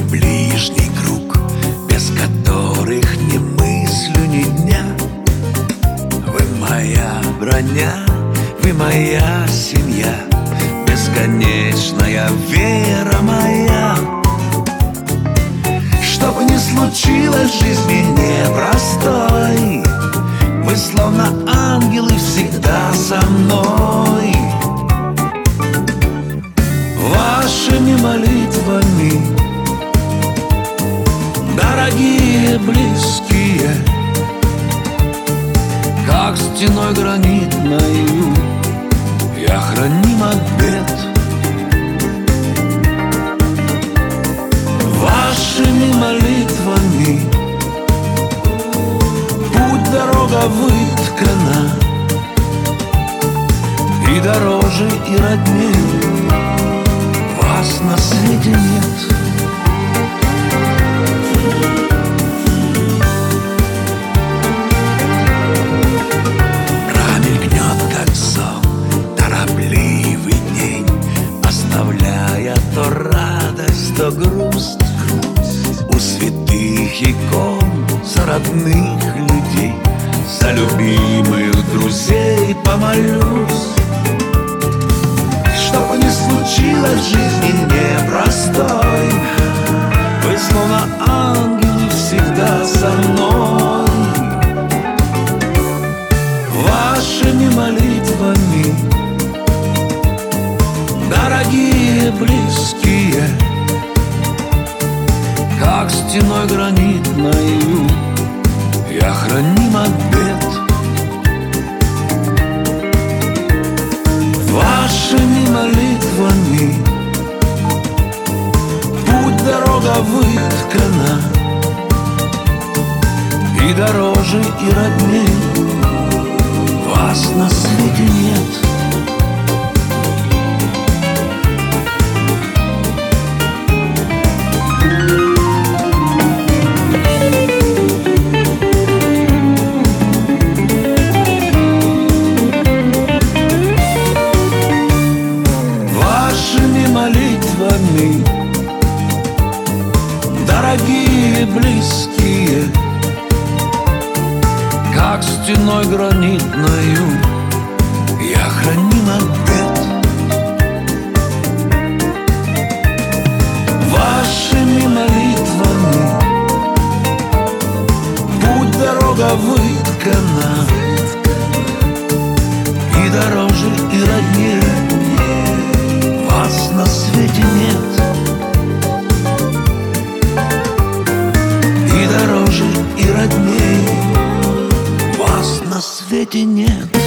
ближний круг, без которых не мыслю ни дня. Вы моя броня, вы моя семья, бесконечная вера моя. Что бы ни случилось в жизни непростой, вы словно ангелы всегда со мной. Вашими молитвами, дорогие близкие, как стеной гранитною я храним от бед. Вашими молитвами путь, дорога выткана, и дороже, и родней вас на свете нет. Промелькнет, как сон, торопливый день, оставляя то радость, то грусть. У святых икон за родных людей, за любимых друзей помолюсь. Что бы ни случилось в жизни непростой, вы словно ангелы всегда со мной. Вашими молитвами, дорогие близкие, как стеной гранитною я храним от бед. Вашими молитвами путь, дорога выткана, и дороже, и родней вас на свете нет. Молитвами, дорогие близкие, как стеной гранитною я храним от бед. Вашими молитвами путь, дорога выткана, и дороже, и роднее вас на свете нет. И дороже, и родней вас на свете нет.